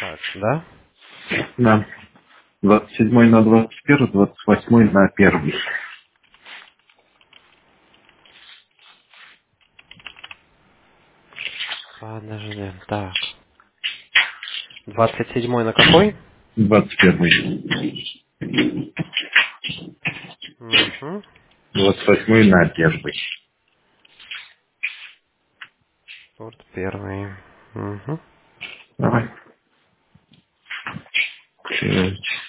Так, да? Да. 27 на 21, 28 на 1. Подожди. Так. 27 на какой? 21. Угу. 28 на 1. Вот первый. Угу. Давай.